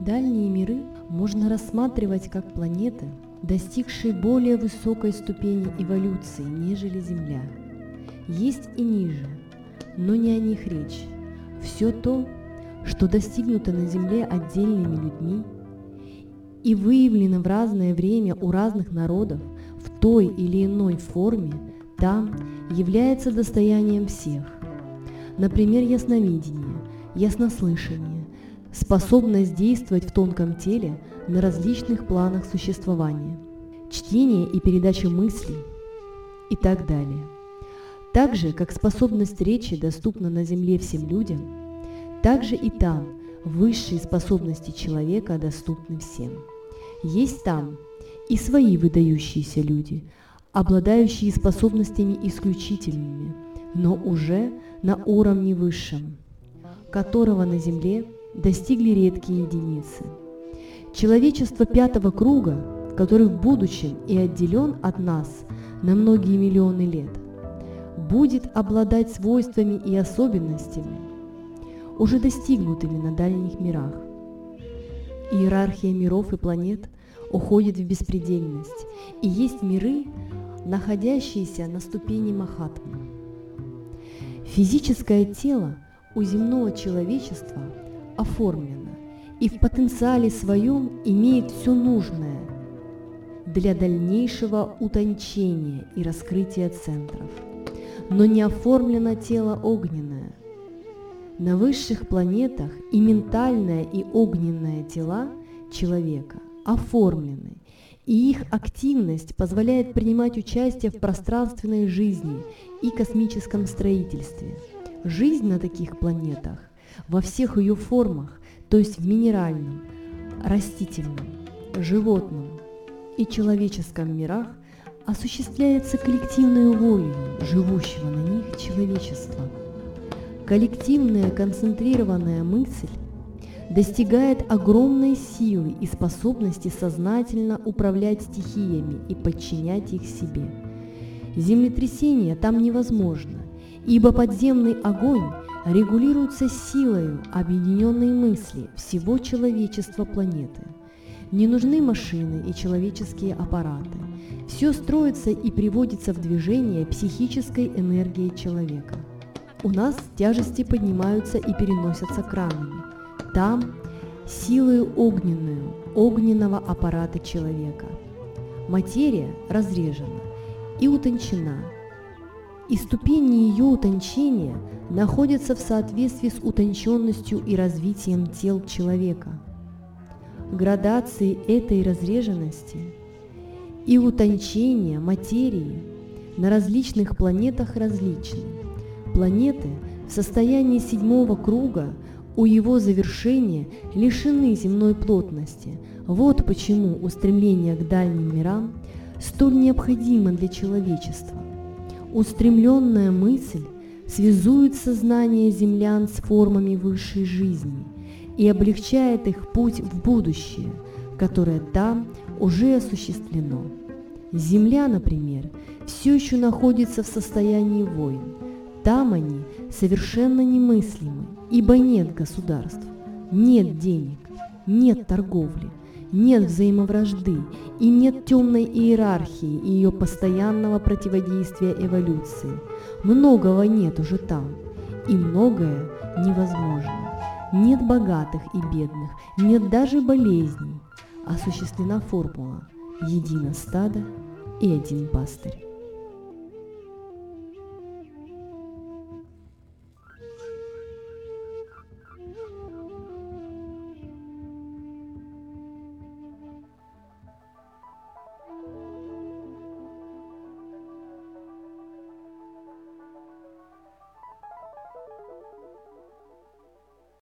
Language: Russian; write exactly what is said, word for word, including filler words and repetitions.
Дальние миры можно рассматривать как планеты, достигшие более высокой ступени эволюции, нежели Земля. Есть и ниже, но не о них речь. Все то, что достигнуто на Земле отдельными людьми и выявлено в разное время у разных народов в той или иной форме, там является достоянием всех. Например, ясновидение, яснослышание, способность действовать в тонком теле на различных планах существования, чтение и передача мыслей и так далее. Так же, как способность речи доступна на Земле всем людям, так же и там высшие способности человека доступны всем. Есть там и свои выдающиеся люди, обладающие способностями исключительными, но уже на уровне высшем, которого на Земле достигли редкие единицы. Человечество пятого круга, который в будущем и отделен от нас на многие миллионы лет, будет обладать свойствами и особенностями, уже достигнутыми на дальних мирах. Иерархия миров и планет уходит в беспредельность, и есть миры, находящиеся на ступени Махатмы. Физическое тело у земного человечества оформлено и в потенциале своем имеет все нужное для дальнейшего утончения и раскрытия центров, но не оформлено тело огненное. На высших планетах и ментальное, и огненное тела человека оформлены, и их активность позволяет принимать участие в пространственной жизни и космическом строительстве. Жизнь на таких планетах во всех ее формах, то есть в минеральном, растительном, животном и человеческом мирах, осуществляется коллективной волей живущего на них человечества. Коллективная концентрированная мысль достигает огромной силы и способности сознательно управлять стихиями и подчинять их себе. Землетрясение там невозможно, ибо подземный огонь регулируется силою объединенной мысли всего человечества планеты. Не нужны машины и человеческие аппараты. Все строится и приводится в движение психической энергией человека. У нас тяжести поднимаются и переносятся кранами. Там силою огненную, огненного аппарата человека. Материя разрежена и утончена, и ступени ее утончения находятся в соответствии с утонченностью и развитием тел человека. Градации этой разреженности и утончения материи на различных планетах различны. Планеты в состоянии седьмого круга у его завершения лишены земной плотности. Вот почему устремление к дальним мирам столь необходимо для человечества. Устремленная мысль связует сознание землян с формами высшей жизни и облегчает их путь в будущее, которое там уже осуществлено. Земля, например, все еще находится в состоянии войн. Там они совершенно немыслимы, ибо нет государств, нет денег, нет торговли, нет взаимовражды и нет темной иерархии и ее постоянного противодействия эволюции. Многого нет уже там, и многое невозможно. Нет богатых и бедных, нет даже болезней. Осуществлена формула «едино стадо и один пастырь».